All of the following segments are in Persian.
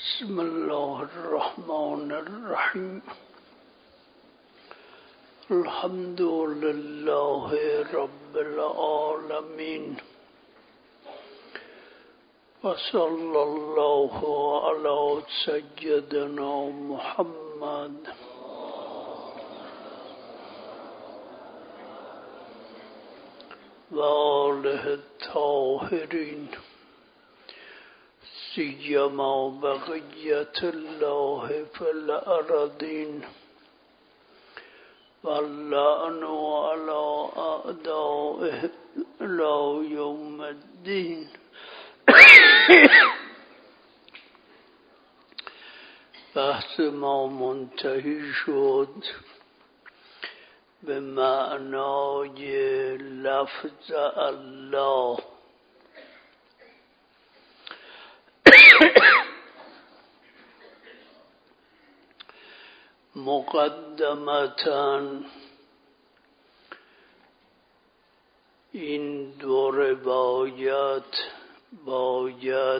بسم الله الرحمن الرحیم. الحمد لله رب العالمین و صلی الله علی سیدنا محمد و آله الطاهرین سیما بقیت الله فی الارضین واللعن علی اعدائه الی یوم الدین. بحث ما منتهی شد به معنای لفظ الله. مقدمتاً این دو روایت باید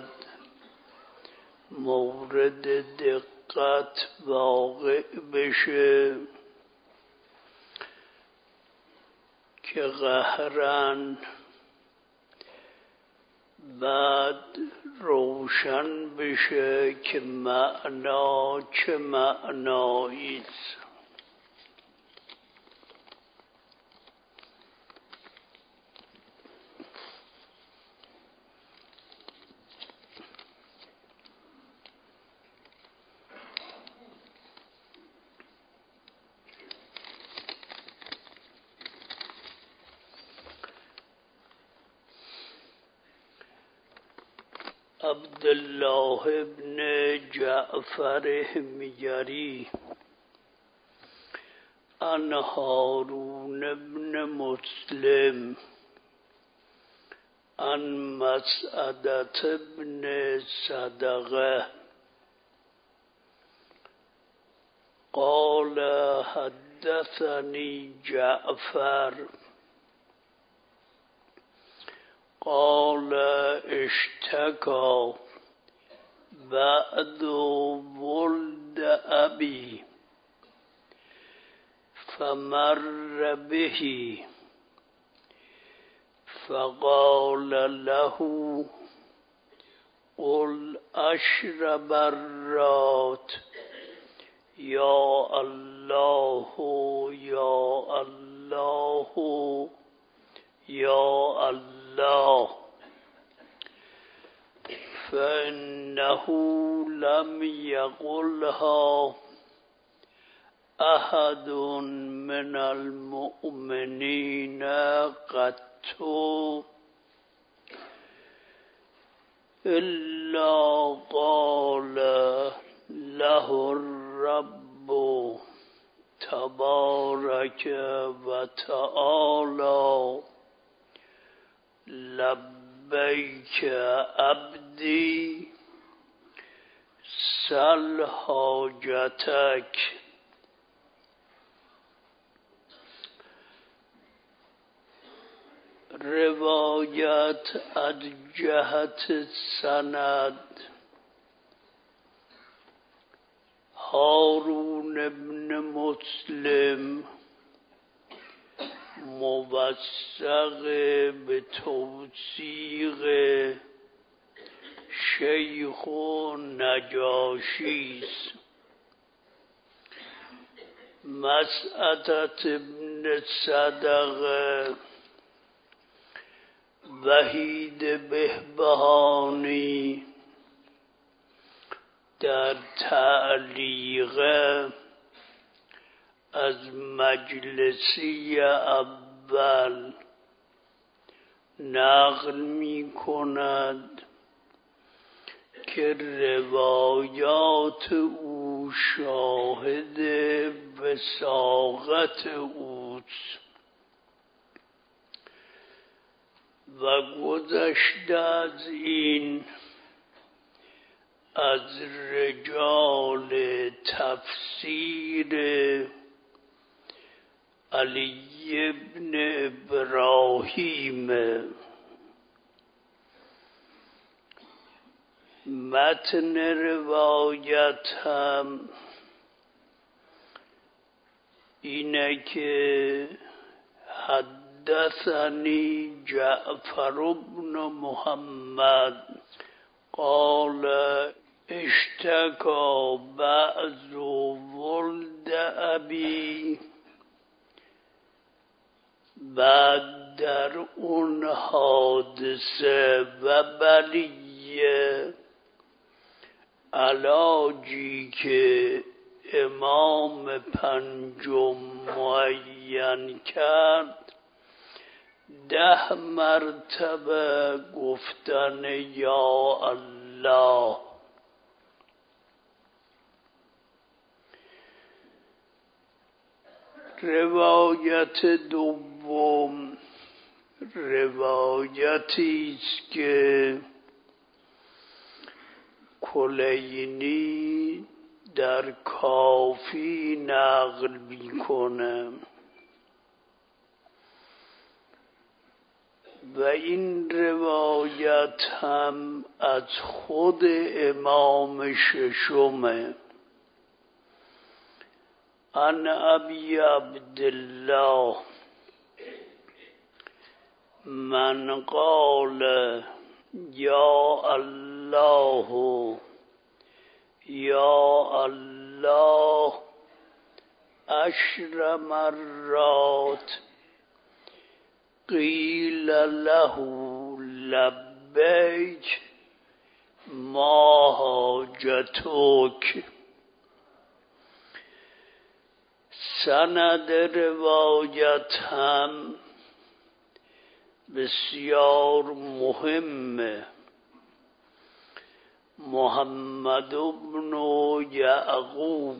مورد دقت واقع بشه که قهراً بعد روشن بشه که معنا چه معنایی است. عبدالله ابن جعفر حمیری عن هارون ابن مسلم عن مسعدة ابن صدقه قال حدثني جعفر قال اشتكى بعد ولد أبي فمر به فقال له قل عشر مرات يا الله يا الله يا الله فإنه لم يقلها أحد من المؤمنين قط إلا قال له الرب تبارك وتعالى لبيك عبدي سل حاجتك. روایت از جهت سند هارون ابن مسلم موثق به توثیق شیخ نجاشی است. مسعدة ابن صدقه وحید بهبهانی در تعلیق از مجلسی اول نقل می کند که روایات او شاهد وثاقت اوست و گذشته از این از رجال تفسیر علی ابن ابراهیم متن روایت هم اینه که حدثني جعفر بن محمد قال اشتكى بعض ولد ابي. بعد در اون حادثه و بلیه علاجی که امام پنجم معین کرد 10 مرتبه گفتن یا الله. روایت دوم روایتی است که کلینی در کافی نقل میکنه و این روایت هم از خود امام ششمه. عن ابی عبدالله من قال یا الله یا الله 10 مرات قیل له لبیک ما حاجتک. سند روایت هم بسیار مهمه. محمد بن یعقوب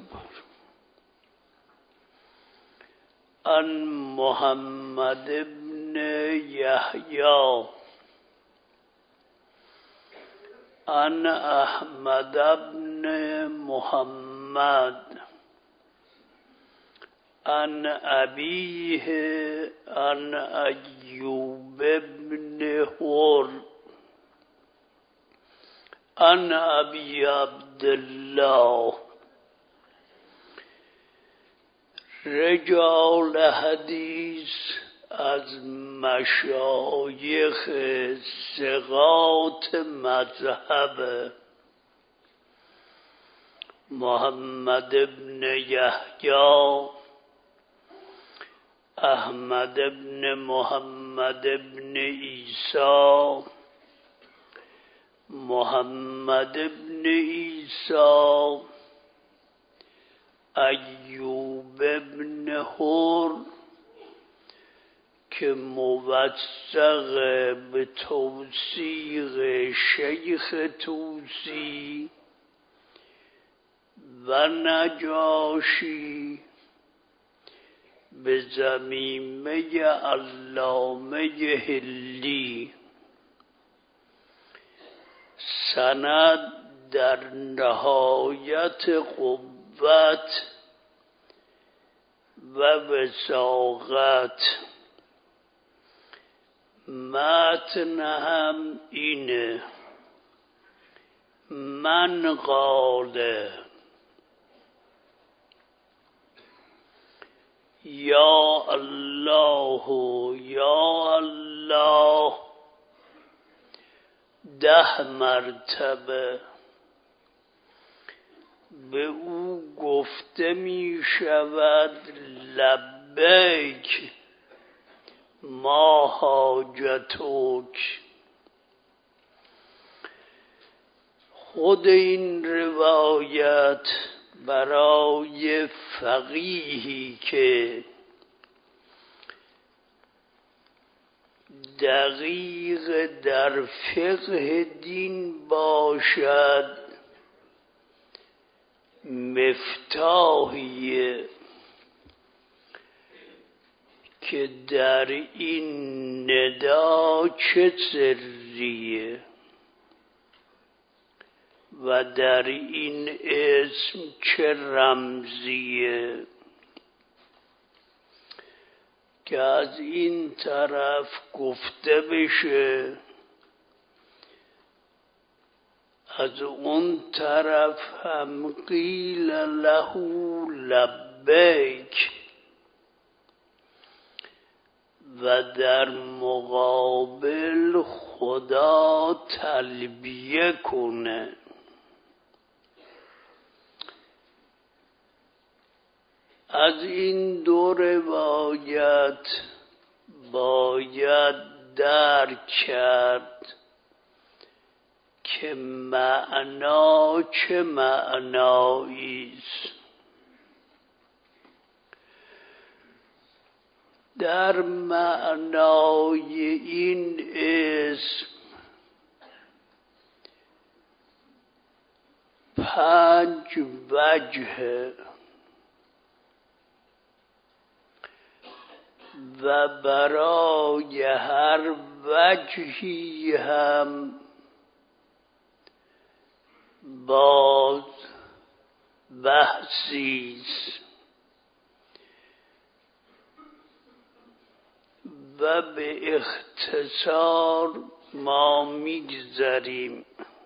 عن محمد بن یحیی عن احمد بن محمد عن ابیه عن ایوب بن هر عن ابی عبدالله. رجال حدیث از مشایخ ثقات مذهب محمد بن یحیی، احمد بن محمد بن عیسی، محمد بن عیسی، ایوب بن هر که موثق به توثیق شیخ توسی و نجاشی به ضمیمه علامه هلی. سند در نهایت قوت و وثاقت. متن هم اینه من قال یا الله یا الله 10 مرتبه به او گفته می شود لبیک ما حاجتک. خود این روایت برای فقیهی که دقیق در فقه دین باشد مفتاحیه که در این ندا چه سریه و در این اسم چه رمزیه که از این طرف گفته بشه از اون طرف هم قیل له لبیک و در مقابل خدا تلبیه کنه. از این دو روایت باید درک کرد که معنا چه معنایی است. در معنای این اسم 5 وجه و برای هر وجهی هم باز بحثی است و به اختصار ما میگذریم.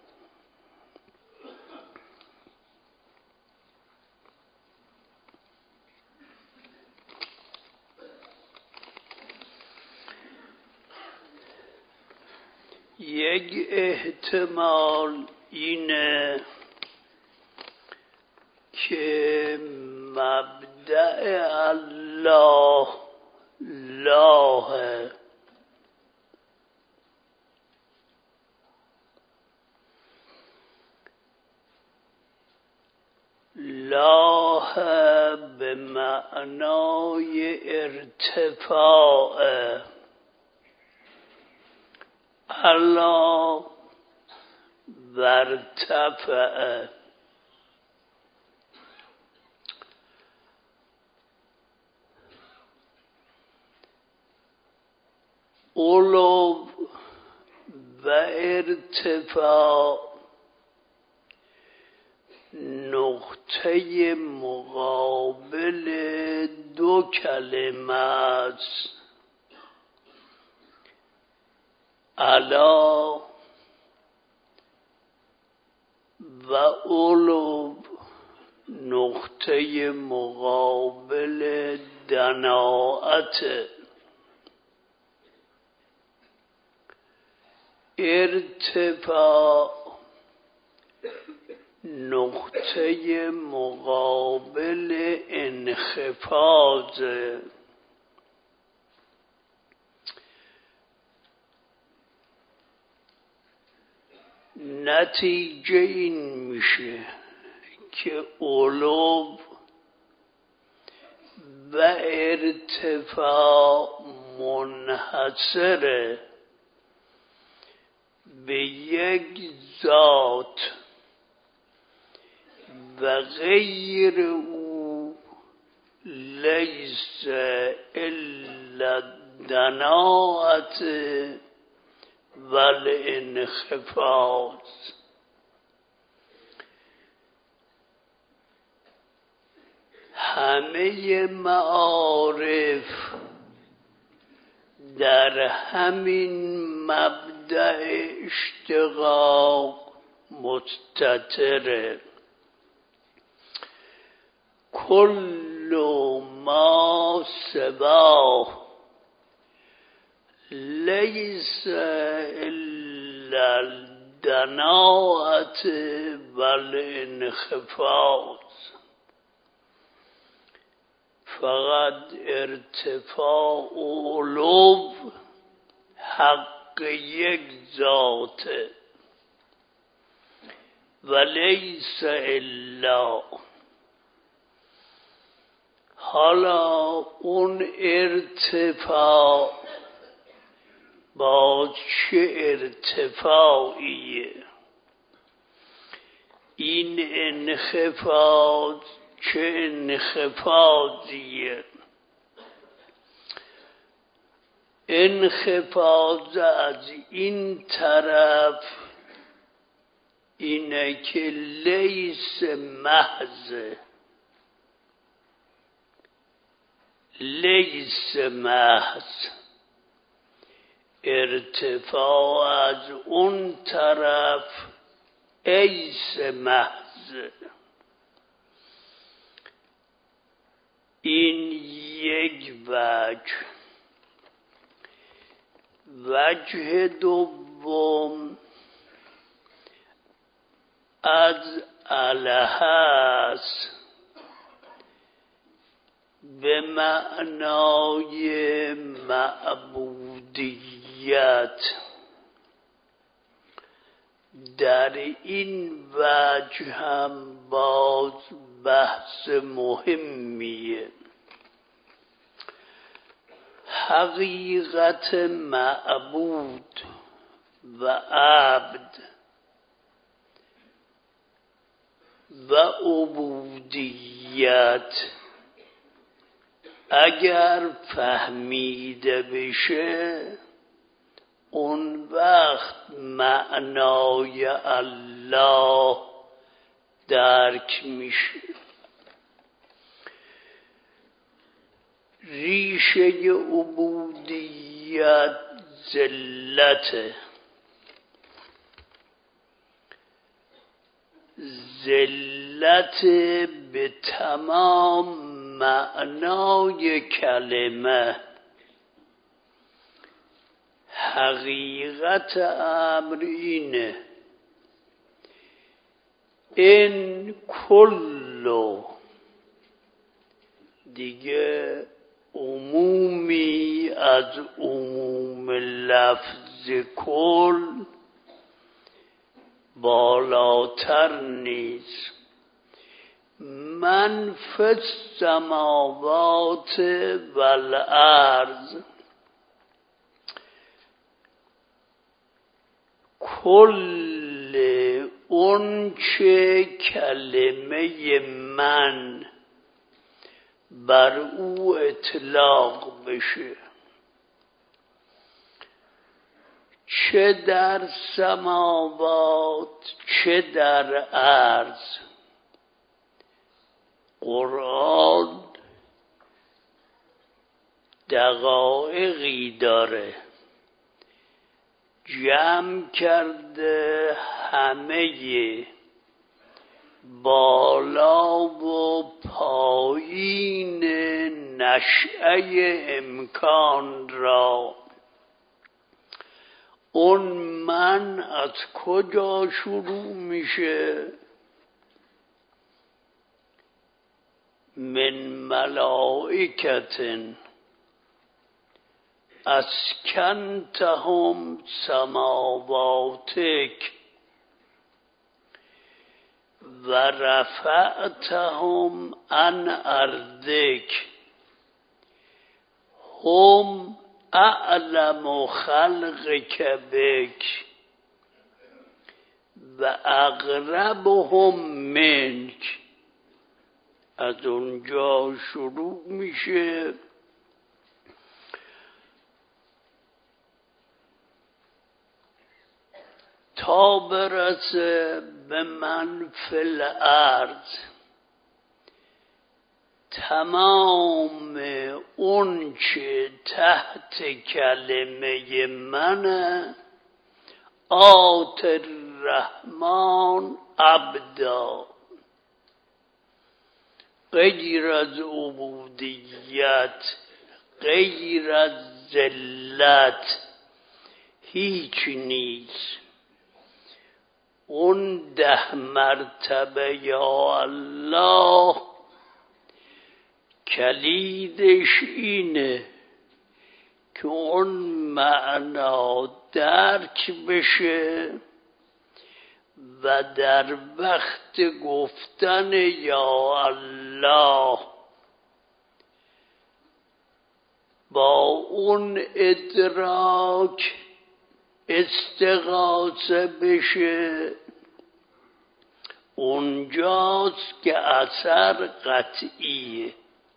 یک احتمال اینه که مبدأ الله لاه لاه به معنای ارتفاع، علا ورتفع. علو و ارتفاع نقطه مقابل دو کلمه است. علا و علو نقطه مقابل دناعت. ارتفاع نقطه مقابل انخفاض. نتیجه این میشه که علو و ارتفاع منحصره به یک ذات و غیر او لیس الا دناعت و الانخفاض. همه معارف در همین مبدأ اشتقاق مستتره. کل ما سواه لیس الا الدناعت و الانخفاض. فقط ارتفاع و علو حق یک ذاته و لیس الا. حالا اون ارتفاع با چه ارتفاعیه؟ این انخفاض چه انخفاضیه؟ انخفاض از این طرف اینه که لیس محض، لیس محض. ارتفاع از اون طرف حیث محض. این یک وجه. وجه دوم از اله است به معنای معبودیت. در این وجه هم باز بحث مهمیه. حقیقت معبود و عبد و عبودیت اگر فهمیده بشه، اون وقت معنای الله درک میشه. ریشه عبودیت ذلته. ذلت به تمام معنای کلمه. حقیقت امر اینه، این کلو دیگه عمومی از عموم لفظ کل بالاتر نیست. من فی السماوات والارض، کل اون چه کلمه من بر او اطلاق بشه، چه در سماوات چه در ارض. قرآن دقایقی داره، جمع کرده همه بالا و پایین نشأه امکان را. اون من از کجا شروع میشه؟ من ملائکتن اسکنتهم سماواتک و رفعتهم عن ارضک هم اعلم خلقک بک و اقربهم منک. از اونجا شروع میشه تا برسه به من فی الارض. تمام اون چه تحت کلمه منه، آت الرحمن عبدا. غیر از عبودیت، غیر از ذلت هیچ نیست. اون 10 مرتبه یا الله کلیدش اینه که اون معنا درک بشه و در وقت گفتن یا الله با اون ادراک استغاثه بشه. اونجاست که اثر قطعیه.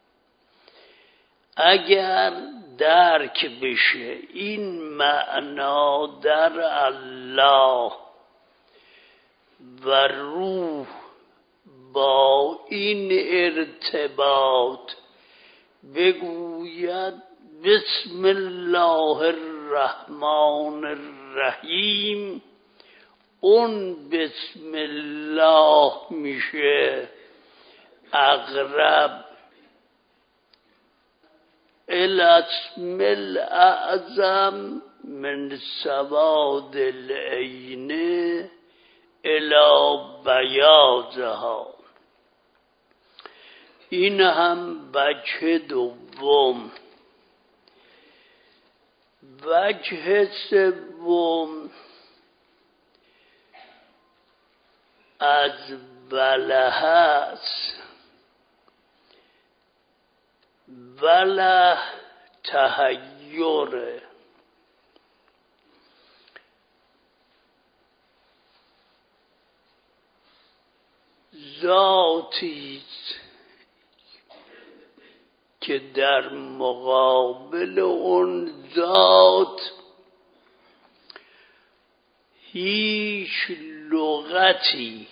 اگر درک بشه این معنا در الله و روح با این ارتباط بگوید بسم الله الرحمن الرحیم، اون بسم الله میشه اقرب. الاسم الاعظم من سواد العین الی بیاضها. این هم وجه دوم. وجه سوم از وله است. وله تحیره. ذاتیست که در مقابل اون ذات هیچ لغتی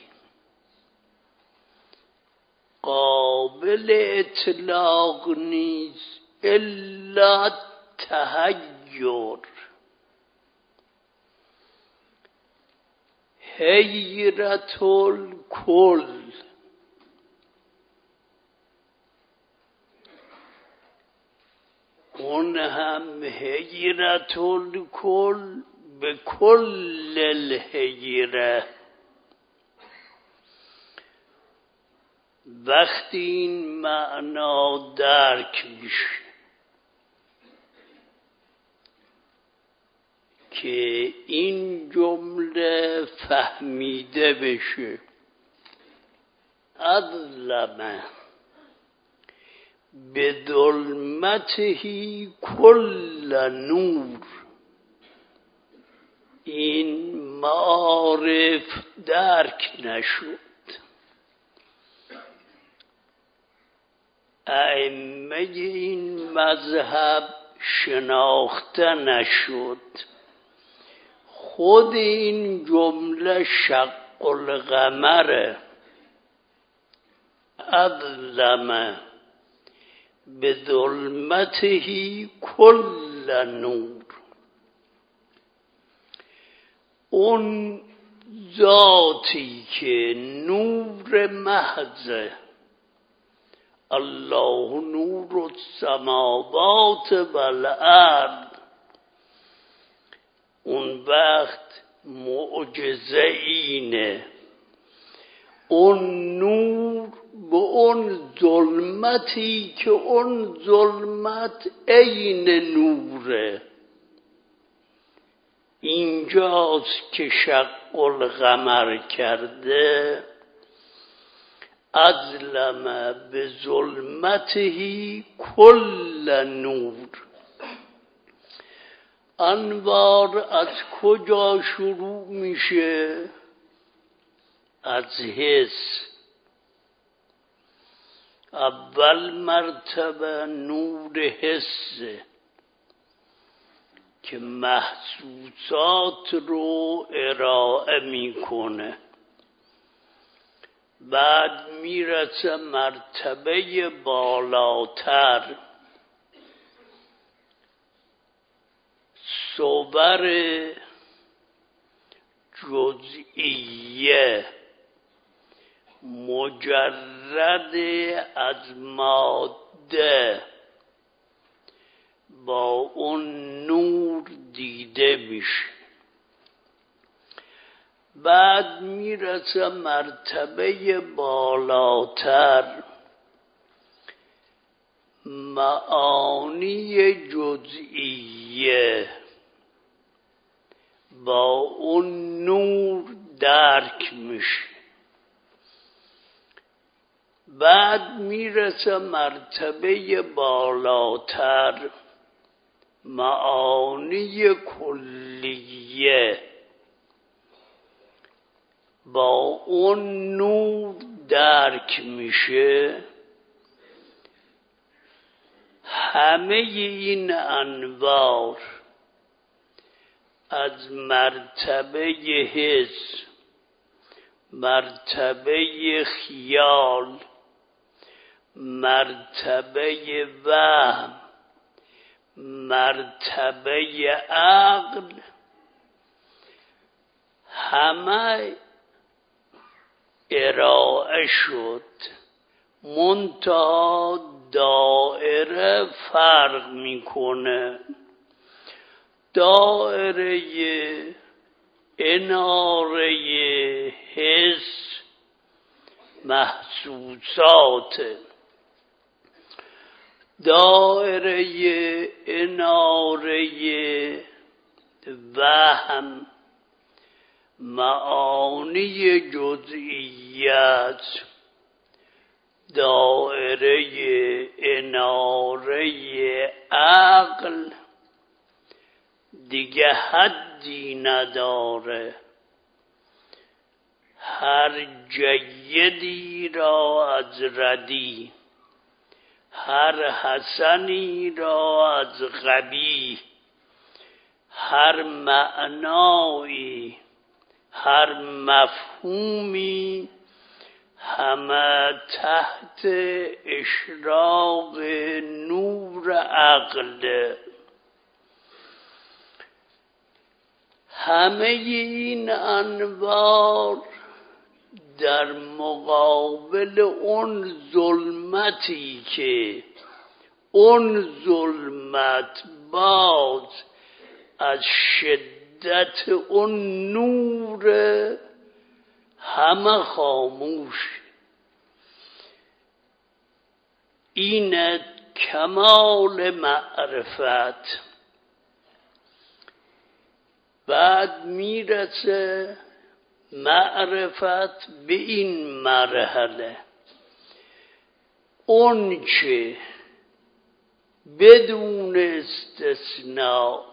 قابل اطلاق نیست الا تحیر. حیرت الکل. اون هم حیرت الکل به کل الحیره. وقتی این معنا درک میشه که این جمله فهمیده بشه، اظلمه به ظلمتهی کل نور. این معارف درک نشد. ائمه این مذهب شناخته نشد. خود این جمله شق القمره. اظلمه به ظلمتهی کل نور. اون ذاتی که نور محضه، الله نور السماوات والارض، اون وقت معجزه اینه اون نور به اون ظلمتی که اون ظلمت عین نوره. اینجاست که شق القمر کرده. اظلم به ظلمتهی کل نور. انوار از کجا شروع میشه؟ از حس. اول مرتبه نور حسه که محسوسات رو ارائه میکنه. بعد میرسه مرتبه بالاتر، صور جزئیه مجرد از ماده با اون نور دیده میشه. بعد میرسه مرتبه بالاتر، معانی جزئیه با اون نور درک میشه. بعد میرسه مرتبه بالاتر، معانی کلیه با اون نور درک میشه. همه این انوار از مرتبه حس، مرتبه خیال، مرتبه وهم، مرتبه عقل، همه ارائه شد، منتها دایره فرق میکنه. دایره اناره حس محسوسات، دایره اناره وهم معانی جزئیات، دایره اناره عقل دیگه حدی نداره. هر جیدی را از ردی، هر حسنی را از قبیح، هر معنایی، هر مفهومی، همه تحت اشراق نور عقل. همه این انوار در مقابل اون ظلمتی که اون ظلمت باز از شدت اون نور همه خاموش. این کمال معرفت. بعد میرسه معرفت به این مرحله: اون چه بدون استثناء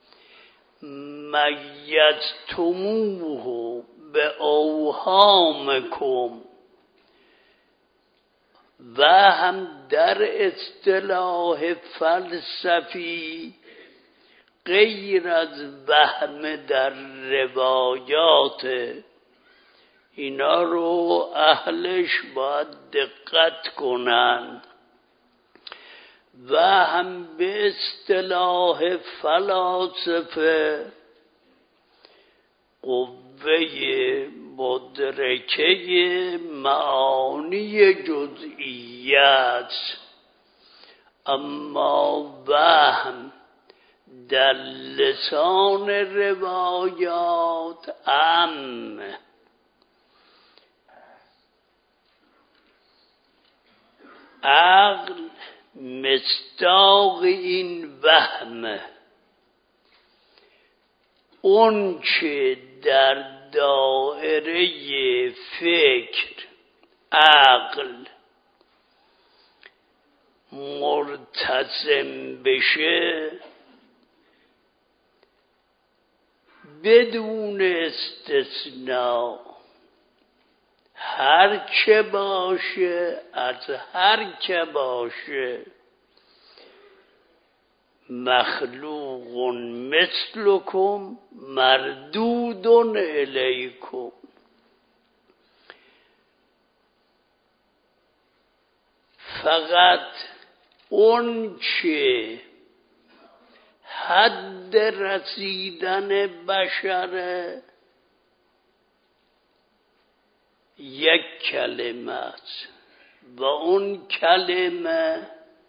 میزتموه به اوهامکم، و هم در اصطلاح فلسفی غیر از وهم در روایات، اینا رو اهلش باید دقت کنن. و هم به اصطلاح فلاسفه قوه مدرکه معانی جزئیات، اما وهم در لسان روایات عقل مصداق این وهم. اون چه در دایره فکر عقل مرتسم بشه بدون استثناء، هر چه باشه از هر که باشه، مخلوق مثلکم مردود الیکم. فقط اون چه حد رسیدن بشره یک کلمه است و اون کلمه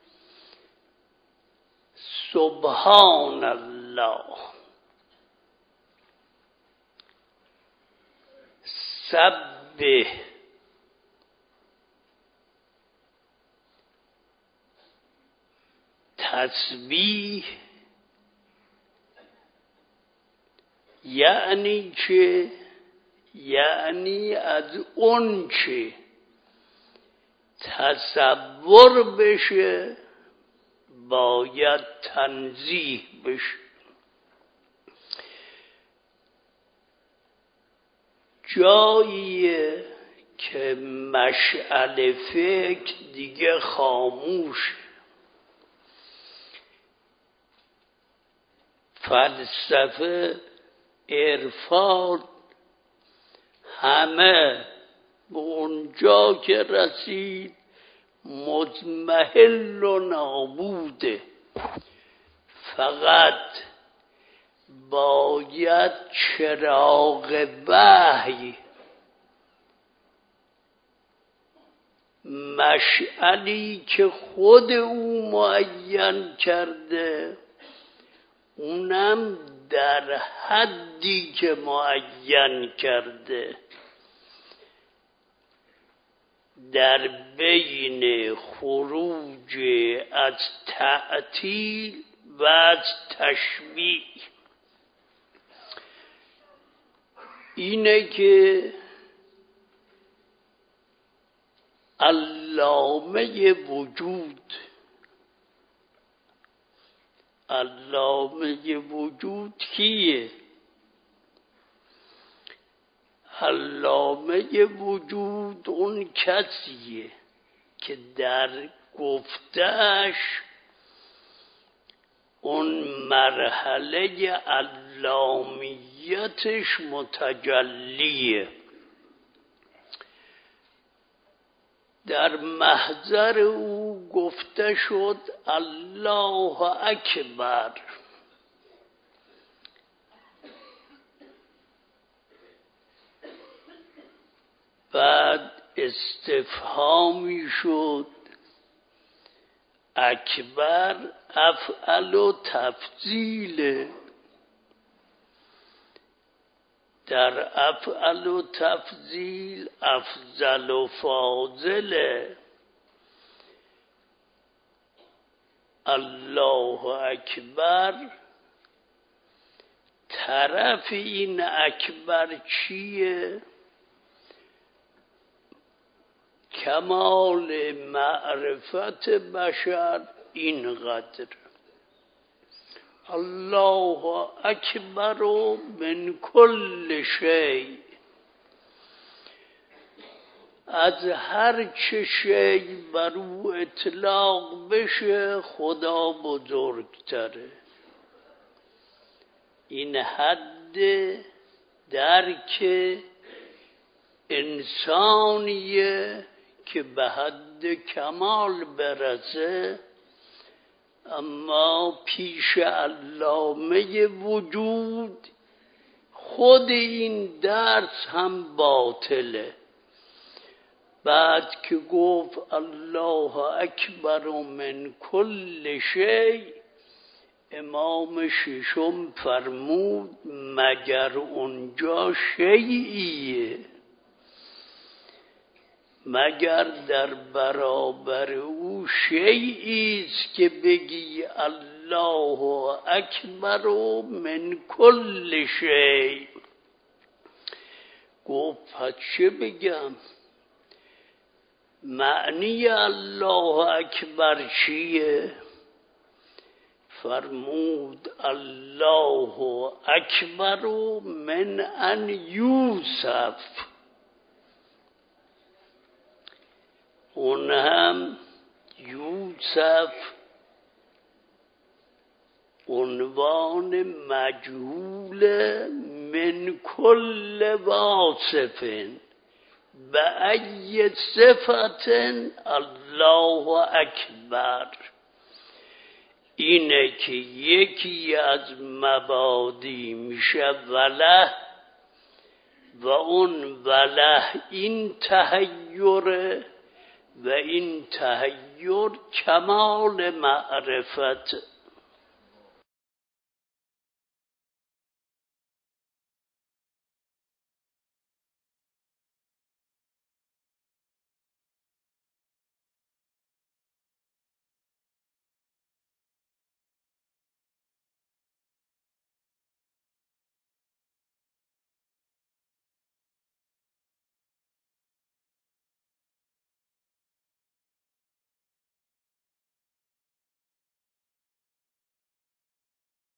سبحان الله. سبح تسبیح یعنی چه؟ یعنی از اون چه تصور بشه باید تنزیه بشه. جاییه که مشعل فکر دیگه خاموش، فلسفه، عرفان، همه به اونجا که رسید مضمحل و نابوده. فقط باید چراغ وحی، مشعلی که خود او معین کرده، اونم در حدی که معین کرده، در بین خروج از تعطیل و از تشبیه. اینه که علامه وجود کیه؟ علامه وجود اون کسیه که در گفتش اون مرحله علامیتش متجلیه. در محضر او گفته شد الله اکبر، بعد استفهامی شد. اکبر افعل و تفضیله، در افعل و تفضیل افضل و فاضله. الله اکبر طرف این اکبر چیه؟ کمال معرفت بشر اینقدر. الله اکبر من کل شیء، از هر چه شیء بر او اطلاق بشه خدا بزرگتره. این حد درک انسانیه که به حد کمال برسه، اما پیش علامه وجود خود این درس هم باطله. بعد که گفت الله اکبر من کل شیء، امام ششم فرمود مگر اونجا شیئیه؟ مگر در برابر او شیئیست که بگی الله اکبر من کل شیء؟ گفت پس چه بگم؟ معنی الله اکبر چیه؟ فرمود الله اکبر من ان یوصف. اون هم یوصف عنوان مجهول من کل واصف به ای صفت الله اکبر. اینه که یکی از مبادی میشه وله، و اون وله این تحیره، و این تحیر کمال معرفت.